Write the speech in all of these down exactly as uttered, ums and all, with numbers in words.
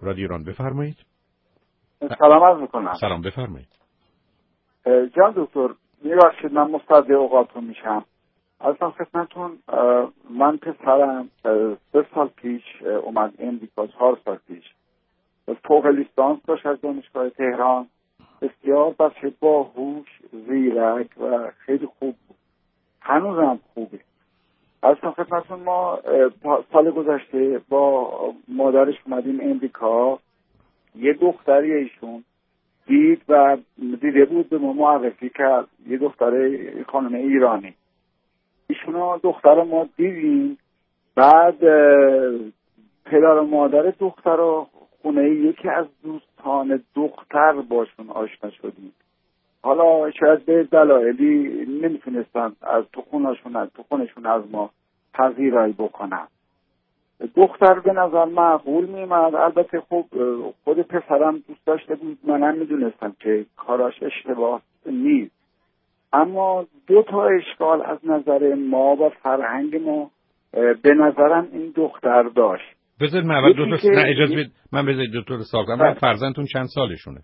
رادیو ایران، بفرمایید. سلام عرض میکنم. سلام، بفرمایید. جان دکتر میبخشید من مستعد اوقاتون میشم. اصلا خدمتتون من پسرم سه سال پیش اومد امریکا، چهار سال پیش فوق لیسانس داشت از دانشگاه تهران. بسیار بچه باهوش، زیرک و خیلی خوب بود. هنوزم خوبه. اصلا خدمتتون ما سال گذشته با مادرش اومدیم امریکا. یه دختری ایشون دید و دیده بود، به ما معرفی کرد، یه دختر خانم ایرانی. ایشونا دختر ما دیدیم. بعد پدر و مادر دختر و خونه یکی از دوستان دختر باشون آشنا شدیم. حالا شاید به دلایلی نمیتونستن از تو خونشون از تو خونشون از ما پذیرایی بکنن. دختر به نظر معقول میمد. البته خب خود پسرم دوست داشته بود، منم میدونستم که کاراش اشتباه نیست، اما دو تا اشکال از نظر ما و فرهنگ ما به نظرم این دختر داشت. بذارید من اول دو تا نه اجازه بدید من بذارید دو تا سوال کنم. فرزندتون چند سالشونه؟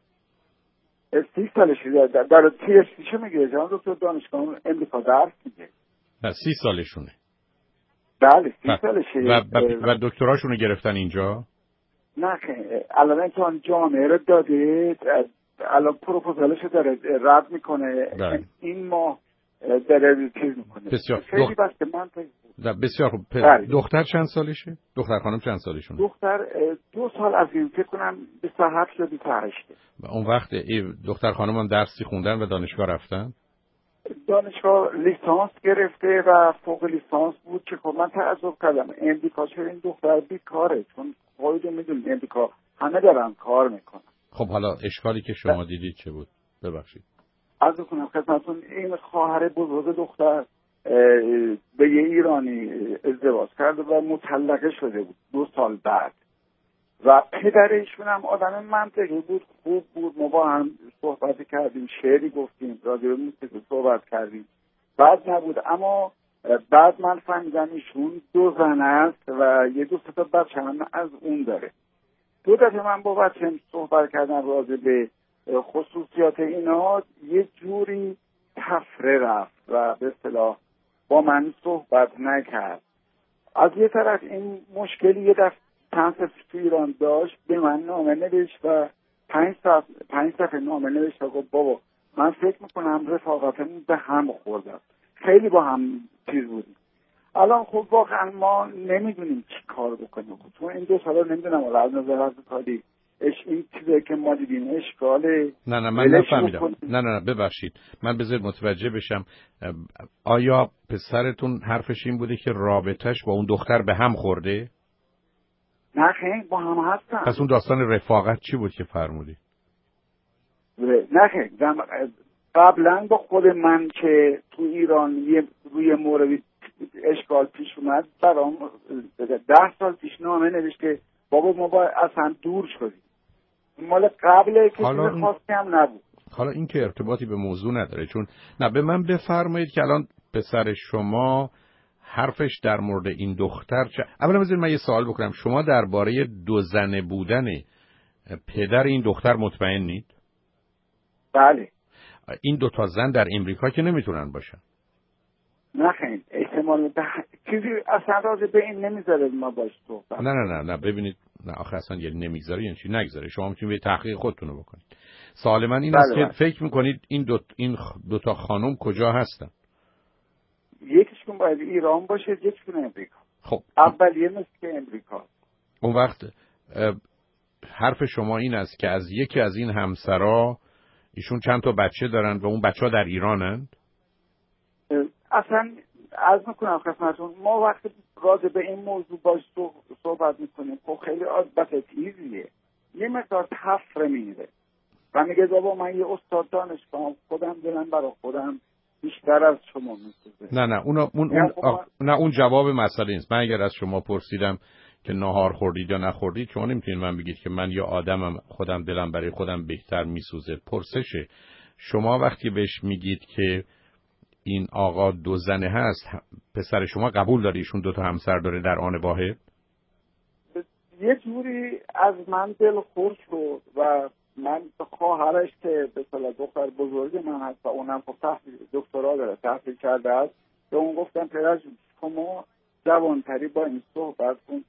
سی سالشه. در, در پی اچ دیشو میگیره جان دکتر، دانشگاه امریکا درس میده. نه سی سالشونه. بله سی سالشه. و, و, و دکتراشونو گرفتن اینجا؟ نه خیلی الان امتحان جامعه رو داده، الان پروپوزالشو داره رد میکنه. ده. این ماه داره چیز میکنه. بسیار خیلی دخ... بسته من بسیار خوب. پ... دختر چند سالشه؟ دختر خانم چند سالشونه؟ دختر دو سال از این فکر کنم بیست و هفت یا بیست و هشت. و اون وقت دختر خانم هم درسی خوندن و دانشگاه رفتن؟ دانشگاه لیسانس گرفته و فوق لیسانس بود که خب من تعجب کردم امریکا چرا این دختر بیکاره، چون خودتون میدونید امریکا همه دارن کار میکنن. خب حالا اشکالی که شما دیدید چه بود؟ ببخشید. عرض کنم خدمتتون این خواهر بزرگ دختر به یه ایرانی ازدواج کرده و مطلقه شده بود دو سال بعد و پدرشون هم آدم منطقی بود، خوب بود. ما با هم صحبت کردیم، شعری گفتیم، راجع به موسیقی صحبت کردیم، بعد نبود. اما بعد من فهمیدم ایشون دو زن است و یه دو تا بچه هم از اون داره. دو دفعه من با بچه‌م صحبت کردم راجع به خصوصیات اینا، یه جوری تفره رفت و به اصطلاح با من صحبت نکرد. از یه طرف این مشکلی یه دفعه چند صفحه تو ایران داشت، به من نامه نوشت و پنج صفحه پنج صفحه نامه نوشت و گفت بابا من فکر میکنم رفاقتمون به هم خورده، خیلی با هم چیز بودیم. الان خب واقعا ما نمیدونیم چی کار بکنیم. تو این دو سالا نمیدونم ولی از نظر از کاری اش این چیزی که ما دیدیم اشکاله. نه نه من نفهمیدم. نه نه نه ببخشید من بذارید متوجه بشم. آیا پسرتون حرفش این بوده که رابطش با اون دختر به هم خورده؟ نه خیلی با هم هستن. پس اون داستان رفاقت چی بود که فرمودی؟ نه خیلی قبلا با خود من که تو ایران یه روی موردی اشکال پیش اومد برام ده سال پیش نامه نوشت که بابا ما با اصلا دور شدیم. مال قبله که چیز خاصی هم نبود. حالا این که ارتباطی به موضوع نداره. چون نه به من بفرمایید که الان پسر شما حرفش در مورد این دختر چه؟ اولا بذارید من یه سوال بکنم. شما درباره دو زنه بودن پدر این دختر مطمئنید؟ بله. این دو تا زن در امریکا که نمیتونن باشن. نه خیلی احتمال به چیزی اصلا راضی به این نمیذاره ما باش صحبت. نه نه نه نه ببینید نه آخه اصلا یعنی نمیذاره یعنی چی نگذاره. شما میتونید به تحقیق خودتون رو بکنید. سوال من این بله است بله. که فکر میکنید این دو این دو تا خانم کجا هستن؟ یکیشون باید ایران باشه، یکیشون امریکا. خب اولیه مثل که امریکا. اون وقت حرف شما این است که از یکی از این همسرا ایشون چند تا بچه دارن و اون بچه‌ها در ایرانند؟ اصلا عرض میکنم خدمتتون ما وقتی راجع به این موضوع باش صحبت میکنیم خب خیلی عادت تیزیه، یه مقدار تفره میره و میگه بابا من یه استاد دانشگاه خودم دلم برای خودم بیشتر از شما میسوزه. نه نه اون اون اون آه، نه اون جواب مسئله نیست. من اگر از شما پرسیدم که ناهار خوردید یا نخوردید شما نمیتونید من بگید که من یه آدمم خودم دلم برای خودم بهتر میسوزه. پرسشه شما وقتی بهش میگید که این آقا دو زنه هست پسر شما قبول داره ایشون دو تا همسر داره در آن واحد؟ یه جوری از من دل خورد شد و من به خواهرش که به اصطلاح دختر بزرگ من هست و اونم خب تحصیل دکترا داره تحصیل کرده است، به اون گفتم پدر جون شما جوانتری با این صحبت کن،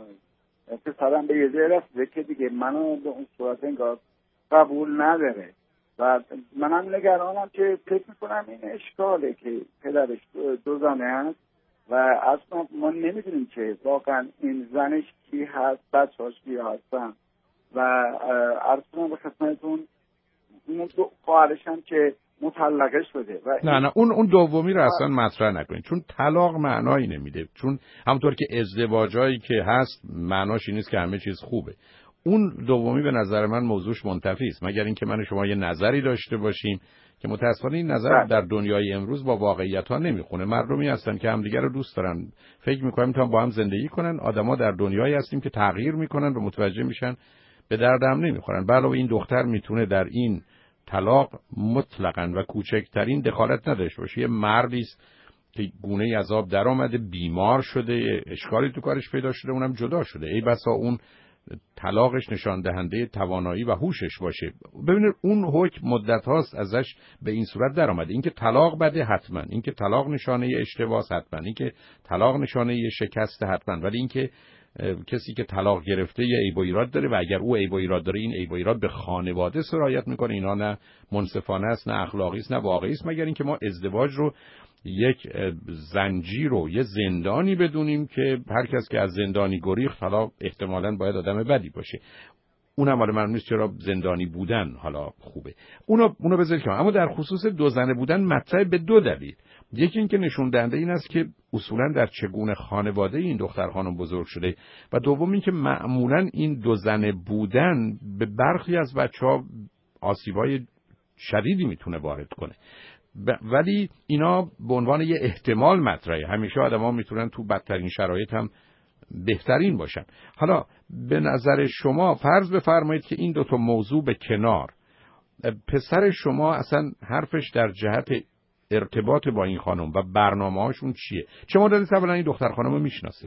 پسرم به یه جای رسیده که دیگه منو به اون صورت انگار قبول نداره و منم نگرانم که فکر میکنم این اشکاله که پدرش دو زنه هست و اصلا ما نمیدونیم که واقعا این زنش کی هست، بچه‌هاش کی هستن و عرض کنم به خدمتتون اون دو خواهرش هم که مطلقه شده و نه نه اون اون دومی رو اصلا مطرح نکنید، چون طلاق معنایی نمیده، چون همونطور که ازدواجایی که هست معناش این نیست که همه چیز خوبه. اون دومی به نظر من موضوعش منتفی است، مگر اینکه من و شما یه نظری داشته باشیم که متأسفانه این نظر در دنیای امروز با واقعیت ها نمیخونه. مردمی هستن که همدیگه رو دوست دارن، فکر میکنن میتونن با هم زندگی کنن. آدما در دنیایی هستیم که تغییر میکنن و متوجه میشن به درد هم نمیخورن. علاوه این دختر میتونه در این طلاق مطلقاً و کوچکترین دخالت نداشته باشه. یه مردی است که گونه عذاب در آمده، بیمار شده، اشکالی تو کارش پیدا شده، اونم جدا شده. ای بسا اون طلاقش نشان دهنده توانایی و هوشش باشه. ببینید اون حکم مدت هاست ازش به این صورت در آمده. اینکه طلاق بده حتما، اینکه طلاق نشانه اشتباه حتما، اینکه طلاق نشانه شکست حتما، ولی اینکه کسی که طلاق گرفته یه عیب و ایراد داره و اگر او عیب و ایراد داره این عیب و ایراد به خانواده سرایت میکنه، اینا نه منصفانه است، نه اخلاقی است، نه واقعی است، مگر اینکه ما ازدواج رو یک زنجیر رو یه زندانی بدونیم که هر کس که از زندانی گریخت حالا احتمالاً باید آدم بدی باشه. اونم حالا معلوم نیست چرا زندانی بودن حالا خوبه. اونو اونو بذارید کنار. اما در خصوص دو زنه بودن مطرح به دو دلیل. یکی این که نشون دهنده این است که اصولاً در چگونه خانواده این دختر خانم بزرگ شده و دوم این که معمولاً این دو زنه بودن به برخی از بچه‌ها آسیبای شدیدی میتونه وارد کنه. ب... ولی اینا به عنوان یه احتمال مطرحه. همیشه آدم‌ها میتونن تو بدترین شرایط هم بهترین باشن. حالا به نظر شما فرض بفرمایید که این دوتا موضوع به کنار، پسر شما اصلا حرفش در جهت ارتباط با این خانم و برنامه‌هاشون چیه؟ چه مدتی اولا این دختر خانم رو میشناسه؟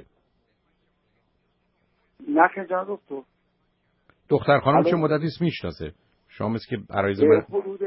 نه که جان دکتر. دختر خانم چه مدتی است میشناسه؟ شما مثل که عرایض من حدود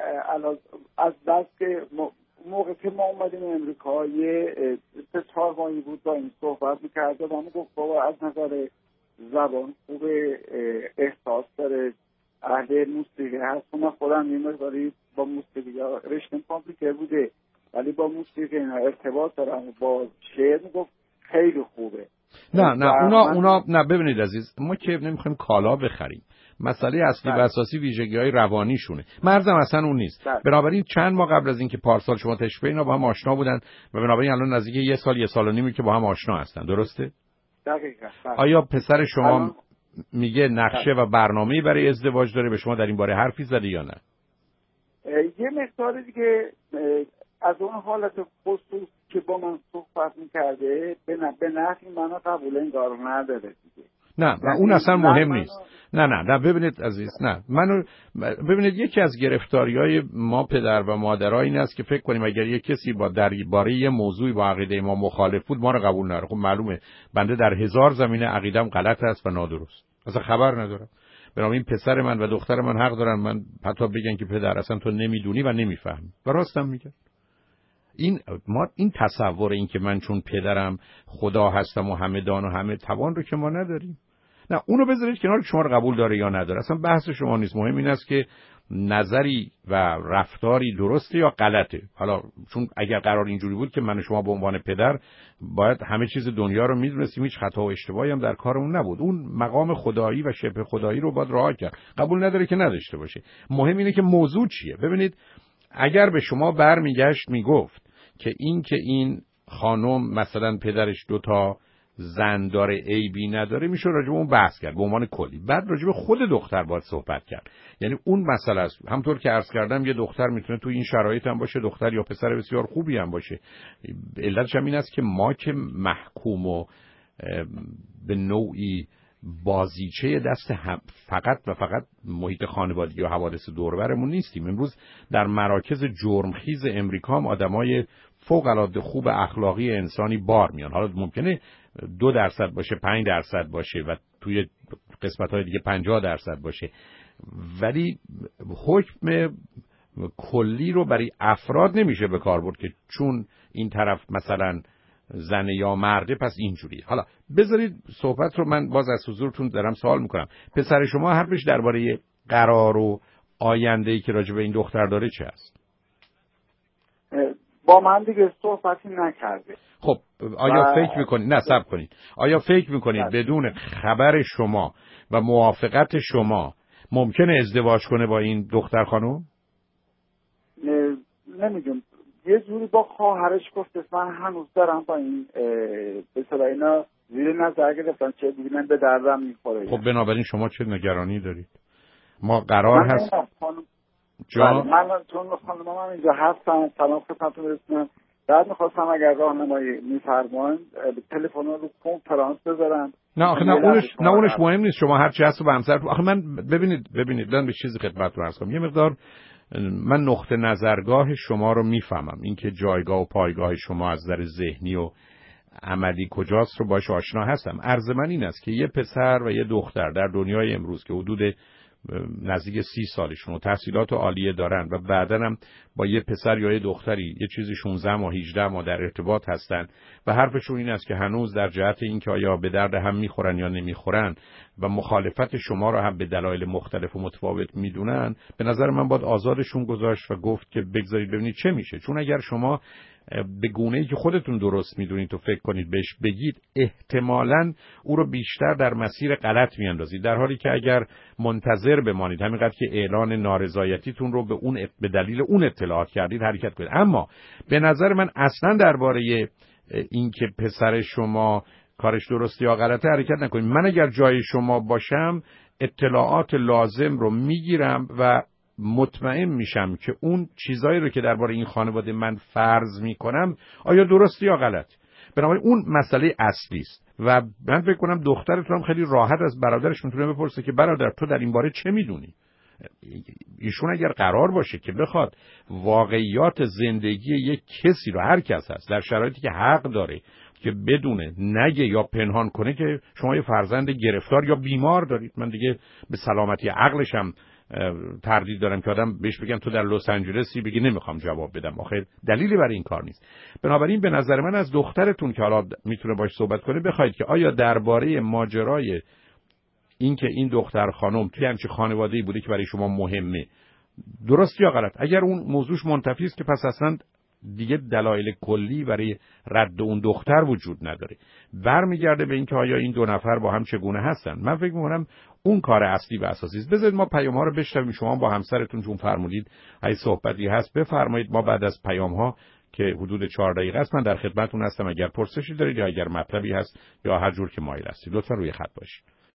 از دست که موقع که ما اومدیم امریکا یه سه چهار ماهی بود با این صحبت میکرده و ما گفت بابا از نظر زبان خوب، احساس داره، اهل موسیقی هست. من خودم یه مقداری با موسیقی رشتم کامپیوتر بوده ولی با موسیقی ارتباط دارم، با شعر میگفت خیلی خوبه. نه نه اونا اونا نه ببینید عزیز، ما که نمیخوایم کالا بخریم، مسئله اصلی و اساسی ویژگی‌های روانیشونه. مرزم اصلا اون نیست. بنابراین چند ماه قبل از اینکه پارسال شما تشریف اینا با هم آشنا بودن و بنابراین الان نزدیک یه سال یه سال و نیمی که با هم آشنا هستن، درسته؟ دقیقاً. آیا پسر شما میگه نقشه و برنامه‌ای برای ازدواج داره؟ به شما در این باره حرفی زده یا نه؟ یه مقدار دیگه از اون حالت خصوص که با من صحبت میکرده به نحوی منو قبول انگار نداره دیگه. نه و اون اصلا مهم نیست. نه نه نه ببینید عزیز، نه منو ببینید، یکی از گرفتاری‌های ما پدر و مادرها این است که فکر کنیم اگر یک کسی با درباره یه موضوعی با عقیده ما مخالف بود ما رو قبول نداره. خب معلومه بنده در هزار زمینه عقیدم غلط است و نادرست، اصلا خبر ندارم. بنابراین پسر من و دختر من حق دارن من حتی بگن که پدر اصلا تو نمیدونی و نمیفهمی و راستم میگن. این ما این تصور این که من چون پدرم خدا هستم و همه دان و همه توان رو که ما نداریم. نه اونو بذارید کنار شما رو قبول داره یا نداره، اصلا بحث شما نیست. مهم این است که نظری و رفتاری درسته یا غلطه. حالا چون اگر قرار اینجوری بود که من و شما به عنوان پدر باید همه چیز دنیا رو میدونستیم، هیچ خطا و اشتباهی هم در کارمون نبود. اون مقام خدایی و شبه خدایی رو باید رعایت کرد. قبول نداره که نداشته باشه. مهم اینه که موضوع چیه. ببینید اگر به شما برمیگشت میگفت که این که این خانم مثلا پدرش دوتا زن داره عیبی نداره، میشه راجع به اون بحث کرد به عنوان کلی. بعد راجع به خود دختر باید صحبت کرد. یعنی اون مسئله است. همطور که عرض کردم یه دختر میتونه تو این شرایط هم باشه، دختر یا پسر بسیار خوبی هم باشه. علتش هم این است که ما که محکوم و به نوعی بازیچه دست فقط و فقط محیط خانوادگی و حوادث دور و برمون نیستیم. امروز در مراکز جرمخیز امریکا هم آدمای فوق العاده خوب اخلاقی انسانی بار میان. حالا ممکنه دو درصد باشه، پنج درصد باشه و توی قسمت‌های دیگه پنجاه درصد باشه، ولی حکم کلی رو برای افراد نمیشه به کار برد که چون این طرف مثلا زنه یا مرده پس اینجوری. حالا بذارید صحبت رو من باز از حضورتون دارم سوال میکنم، پسر شما حرفش درباره قرار و آینده‌ای که راجع به این دختر داره چه است؟ با من دیگه صحبتی نکرده. خب آیا و... فکر میکنید نه صبر کنید آیا فکر میکنید نه. بدون خبر شما و موافقت شما ممکنه ازدواج کنه با این دختر خانم؟ نمیدونم، یه جوری با خواهرش گفت من هنوز دارم با این به اصطلاح اینا زیر نظر گرفتم چه ببینن به دردم میخوره. خب بنابراین شما چه نگرانی دارید؟ ما قرار من هست خانم... جا من چون خانم هم اینجا هستم سلام خدمتتون رسونم، بعد میخواستم اگر راهنمایی میفرمایید تلفن رو کنفرانس بذارم. نه آخه نه اونش نه اونش مهم نیست، شما هر چی هست رو به همسر. آخه من ببینید ببینید من به چیزی خدمتتون عرض کنم، یه مقدار من نقطه نظرگاه شما رو میفهمم، اینکه جایگاه و پایگاه شما از نظر ذهنی و عملی کجاست رو باش آشنا هستم. عرض من این است که یه پسر و یه دختر در دنیای امروز که حدود نزدیک سی سالشون و تحصیلات عالیه دارن و بعداً هم با یه پسر یا یه دختری یه چیزی شانزده ماه هجده ماه در ارتباط هستن و حرفشون این است که هنوز در جهت اینکه آیا به درد هم میخورن یا نمیخورن و مخالفت شما رو هم به دلایل مختلف و متفاوت میدونن، به نظر من باید آزادشون گذاشت و گفت که بگذارید ببینید چه میشه. چون اگر شما به گونه‌ای که خودتون درست میدونید و فکر کنید بهش بگید، احتمالاً او رو بیشتر در مسیر غلط میاندازید، در حالی که اگر منتظر بمانید همینقدر که اعلان نارضایتیتون رو به اون به دلیل اون اطلاعات کردید حرکت کنید. اما به نظر من اصلاً درباره اینکه پسر شما کارش درسته یا غلطه حرکت نکنید. من اگر جای شما باشم اطلاعات لازم رو میگیرم و مطمئن میشم که اون چیزایی رو که درباره این خانواده من فرض میکنم آیا درسته یا غلط. بنابراین اون مسئله اصلی است و من فکر کنم دخترتون هم خیلی راحت از برادرش میتونه بپرسه که برادر تو در این باره چه میدونی. ایشون اگر قرار باشه که بخواد واقعیات زندگی یک کسی رو، هر کس هست در شرایطی که حق داره که بدونه، نگه یا پنهان کنه، که شما یه فرزند گرفتار یا بیمار دارید. من دیگه به سلامتی عقلش هم تردید دارم که آدم بهش بگم تو در لس آنجلسی بگی نمیخوام جواب بدم، آخه دلیلی برای این کار نیست. بنابراین به نظر من از دخترتون که حالا میتونه باش صحبت کنه بخواید که آیا درباره ماجرای این که این دختر خانم توی همچین خانواده‌ای بوده که برای شما مهمه درست یا غلط، اگر اون موضوعش منتفی است که پس اصلا دیگه دلایل کلی برای رد اون دختر وجود نداره، برمیگرده به اینکه آیا این دو نفر با هم چگونه هستن. من فکر می‌کنم اون کار اصلی و اساسی است. بذارید ما پیام‌ها رو بشنویم، شما با همسرتون چون فرمودید اگه صحبتی هست بفرمایید. ما بعد از پیام‌ها که حدود چهار دقیقه است من در خدمتتون هستم، اگر پرسشی دارید یا اگر مطلبی هست یا هر جور که مایل هستید لطفا روی خط باشید.